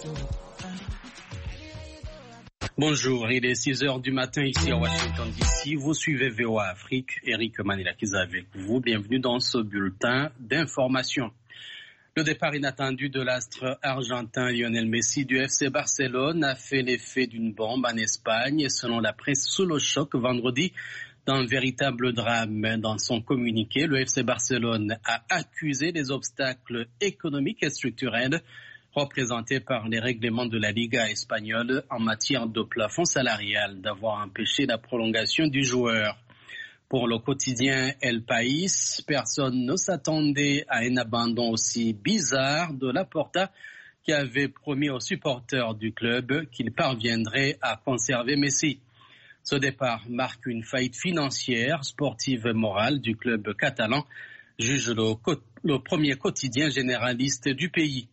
Bonjour, il est 6h du matin ici à Washington DC. Vous suivez VOA Afrique, Eric Manilakiza avec vous. Bienvenue dans ce bulletin d'information. Le départ inattendu de l'astre argentin Lionel Messi du FC Barcelone a fait l'effet d'une bombe en Espagne. Selon la presse sous le choc vendredi, d'un véritable drame. Dans son communiqué, le FC Barcelone a accusé les obstacles économiques et structurels représentés par les règlements de la Liga espagnole en matière de plafond salarial d'avoir empêché la prolongation du joueur. Pour le quotidien El País, personne ne s'attendait à un abandon aussi bizarre de Laporta qui avait promis aux supporters du club qu'il parviendrait à conserver Messi. Ce départ marque une faillite financière, sportive et morale du club catalan, juge le premier quotidien généraliste du pays.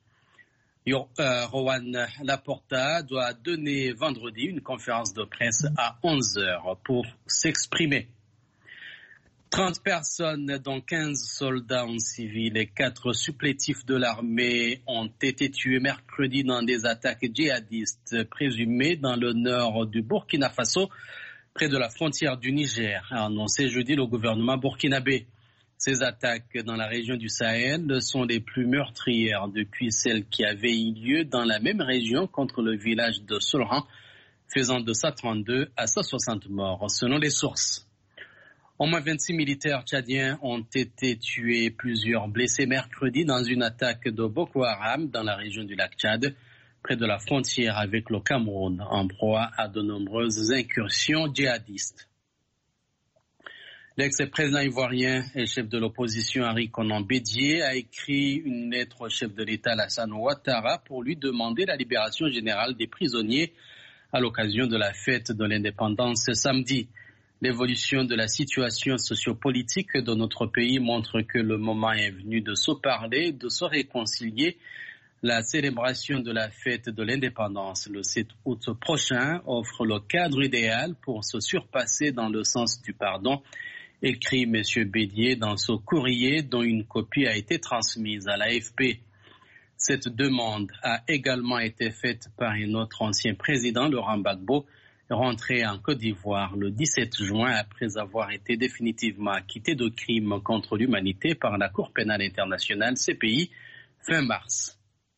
Joan Laporta doit donner vendredi une conférence de presse à 11h pour s'exprimer. 30 personnes, dont 15 soldats en civil et 4 supplétifs de l'armée ont été tués mercredi dans des attaques djihadistes présumées dans le nord du Burkina Faso, près de la frontière du Niger, a annoncé jeudi le gouvernement burkinabé. Ces attaques dans la région du Sahel sont les plus meurtrières depuis celles qui avaient eu lieu dans la même région contre le village de Solran, faisant de 132 à 160 morts, selon les sources. Au moins 26 militaires tchadiens ont été tués, plusieurs blessés mercredi dans une attaque de Boko Haram dans la région du lac Tchad, près de la frontière avec le Cameroun, en proie à de nombreuses incursions djihadistes. L'ex-président ivoirien et chef de l'opposition Henri Konan Bédié a écrit une lettre au chef de l'État Alassane Ouattara pour lui demander la libération générale des prisonniers à l'occasion de la fête de l'indépendance ce samedi. L'évolution de la situation sociopolitique de notre pays montre que le moment est venu de se parler, de se réconcilier. La célébration de la fête de l'indépendance le 7 août prochain offre le cadre idéal pour se surpasser dans le sens du pardon, écrit M. Bédié dans ce courrier dont une copie a été transmise à l'AFP. Cette demande a également été faite par un autre ancien président, Laurent Gbagbo, rentré en Côte d'Ivoire le 17 juin après avoir été définitivement acquitté de crimes contre l'humanité par la Cour pénale internationale CPI fin mars.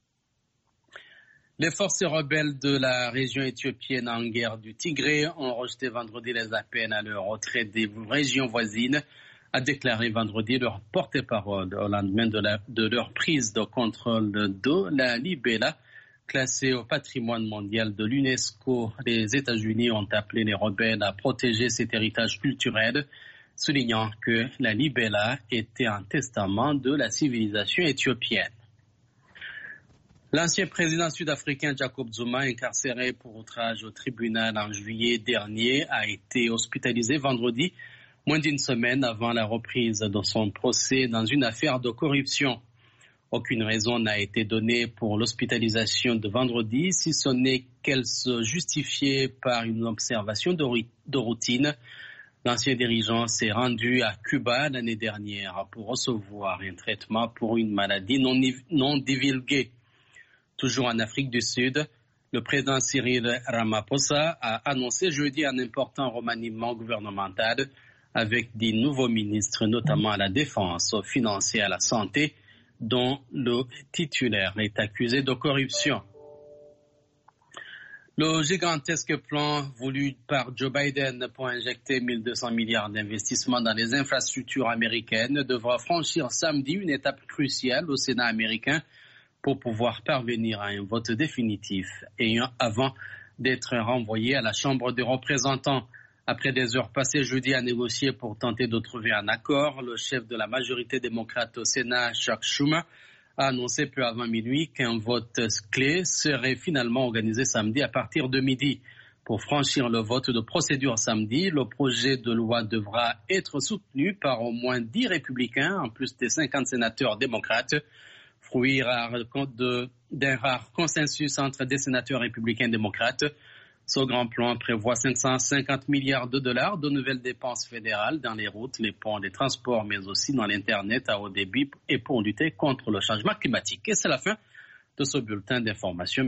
Les forces rebelles de la région éthiopienne en guerre du Tigré ont rejeté vendredi les appels à leur retrait des régions voisines, a déclaré vendredi leur porte-parole au lendemain de leur prise de contrôle de la Libella, classée au patrimoine mondial de l'UNESCO. Les États-Unis ont appelé les rebelles à protéger cet héritage culturel, soulignant que la Libella était un testament de la civilisation éthiopienne. L'ancien président sud-africain Jacob Zuma, incarcéré pour outrage au tribunal en juillet dernier, a été hospitalisé vendredi, moins d'une semaine avant la reprise de son procès dans une affaire de corruption. Aucune raison n'a été donnée pour l'hospitalisation de vendredi, si ce n'est qu'elle se justifiait par une observation de routine. L'ancien dirigeant s'est rendu à Cuba l'année dernière pour recevoir un traitement pour une maladie non divulguée. Toujours en Afrique du Sud, le président Cyril Ramaphosa a annoncé jeudi un important remaniement gouvernemental avec des nouveaux ministres, notamment à la défense, aux finances et à la santé, dont le titulaire est accusé de corruption. Le gigantesque plan voulu par Joe Biden pour injecter 1 200 milliards d'investissements dans les infrastructures américaines devra franchir samedi une étape cruciale au Sénat américain pour pouvoir parvenir à un vote définitif et avant d'être renvoyé à la Chambre des représentants. Après des heures passées jeudi à négocier pour tenter de trouver un accord, le chef de la majorité démocrate au Sénat, Chuck Schumer, a annoncé peu avant minuit qu'un vote clé serait finalement organisé samedi à partir de midi. Pour franchir le vote de procédure samedi, le projet de loi devra être soutenu par au moins 10 républicains, en plus des 50 sénateurs démocrates, fruit d'un rare consensus entre des sénateurs républicains et démocrates. Ce grand plan prévoit 550 milliards de dollars de nouvelles dépenses fédérales dans les routes, les ponts, les transports, mais aussi dans l'Internet à haut débit et pour lutter contre le changement climatique. Et c'est la fin de ce bulletin d'information.